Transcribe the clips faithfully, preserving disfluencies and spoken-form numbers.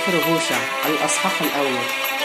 سفر هوشع الأصحاح الأول.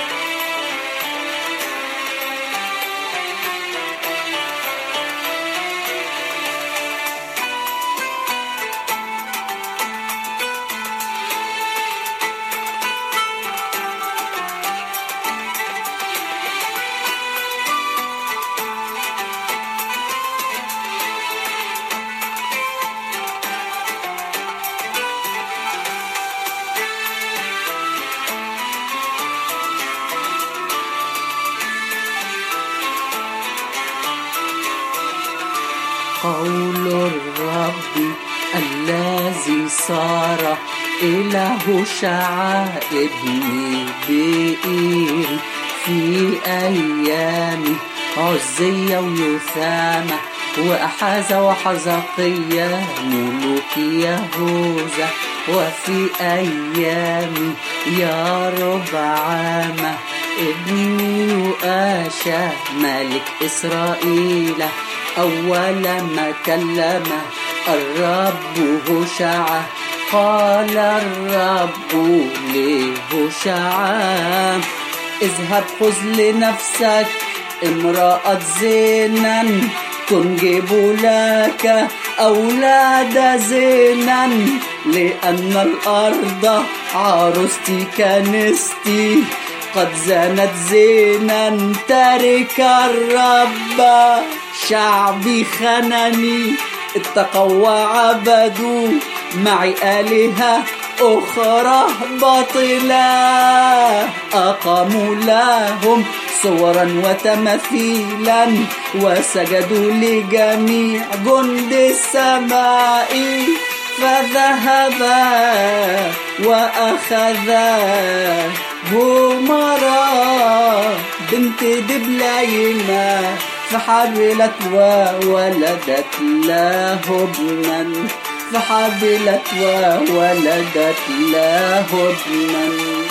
قول الرب الذي صار إلى هوشع ابن بئير في أيام عزية ويثامة وأحاز وحزقية ملوك يهوذا، وفي أيام يربعام ابن يؤاشى ملك إسرائيل. أول ما كلم الرب هوشع قال الرب لهوشع: اذهب خذ لنفسك امرأة زينا تنجب لك أولاد زينا، لأن الأرض عروستي كنستي قد زانت زينا. ترك الرب شعبي خنني، اتقوا وعبدوا معي آلهة أخرى باطلة. أقاموا لهم صورا وتمثيلا وسجدوا لجميع جند السماء، فذهبا وأخذا جمرة بنت دبلايمة فحبلت وولدت له ابنا، فحبلت وولدت له ابنا.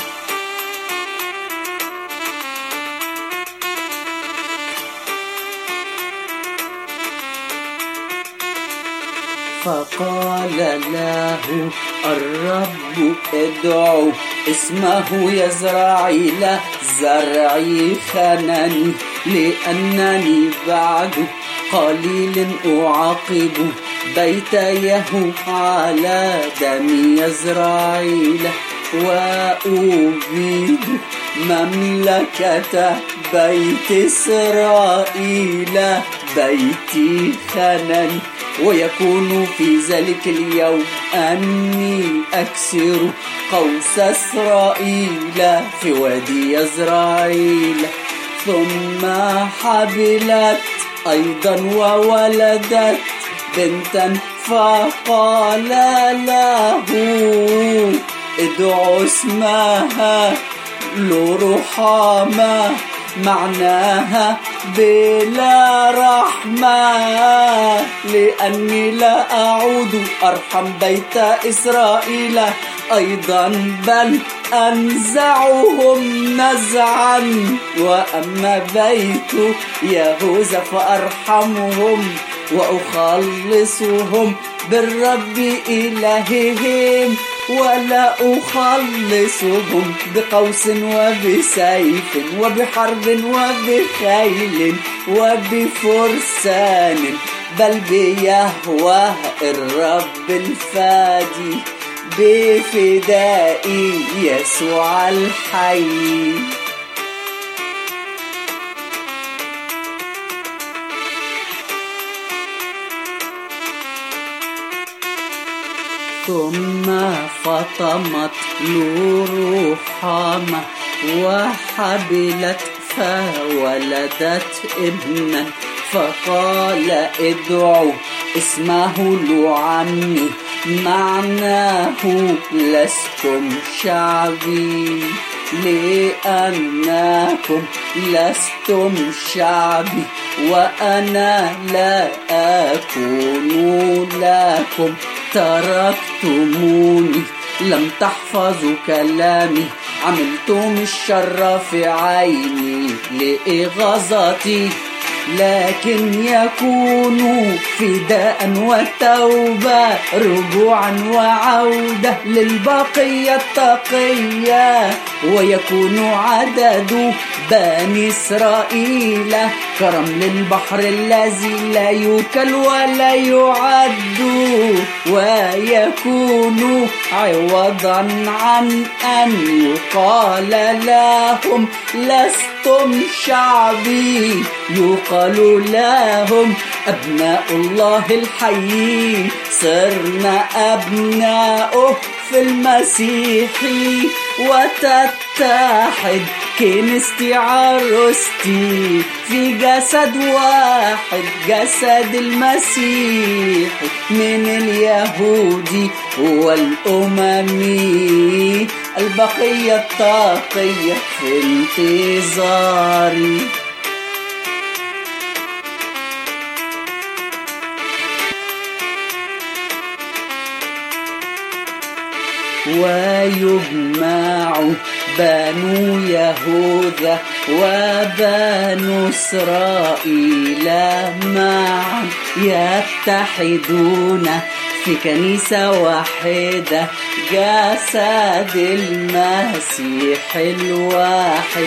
فقال له الرب: ادعو اسمه يزرعيل زرعي خنني، لأنني بعد قليل أعاقب بيت يهو على دم يزرعيل، وأبيد مملكة بيت إسرائيل بيتي خنني. ويكون في ذلك اليوم أني أكسر قوس إسرائيل في وادي يزرعيل. ثم حبلت أيضا وولدت بنتا، فقال له: ادعو اسمها لرحامة، معناها بلا رحمة، لأني لا أعود أرحم بيت إسرائيل أيضا، بل أنزعهم نزعا. وأما بيت يهوذا فأرحمهم وأخلصهم بالرب إلههم، ولا أخلصهم بقوس وبسيف وبحرب وبخيل وبفرسان، بل بيهوه الرب الفادي بفداء يسوع الحي. ثم فطمت له رحامة وحبلت فولدت ابنا، فقال: ادعو اسمه لعمي، معناه لستم شعبي، لأنكم لستم شعبي وأنا لا أكون لكم. تركتموني، لم تحفظوا كلامي، عملتم الشر في عيني لإغاظتي. لكن يكون فداء وتوبة، رجوعا وعودة للبقية التقية، ويكون عدد بني إسرائيل كرمل البحر الذي لا يوكل ولا يعد، ويكون عوضا عن أن يقال لهم لستم شعبي، يقال لهم أبناء الله الحي، صرنا أبناؤه في المسيح، وتتحد كنيستي عروستي في جسد واحد، جسد المسيح، من اليهودي والأممي، البقية التقية في انتظاري. ويجمع بنو يهوذا وبنو إسرائيل معا، يتحدون في كنيسة واحدة، جسد المسيح الواحد،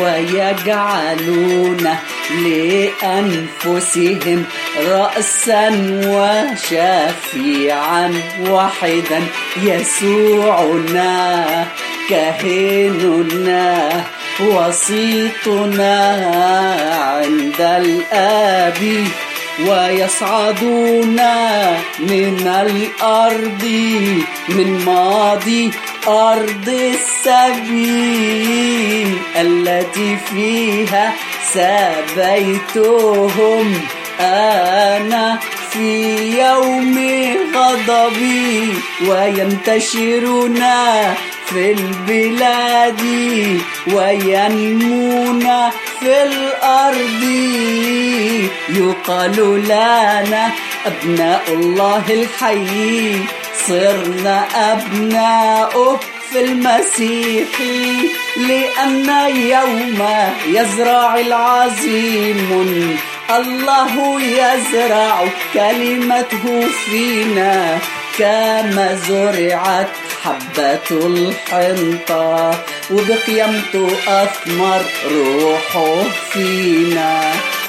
ويجعلون لأنفسهم رأسا وشفيعا واحدا، يسوعنا كاهننا وسيطنا عند الآب، ويصعدون من الأرض من ماضي أرض السبي التي فيها سبيتهم أنا في يوم غضبي، وينتشرون في البلاد وينمون في الأرض، يقال لنا أبناء الله الحي، صرنا أبناؤه في المسيح، لأن يوم يزرع العظيم الله يزرع كلمته فينا، كما زرعت حبة الحنطة وبقيمته أثمر روحه فينا.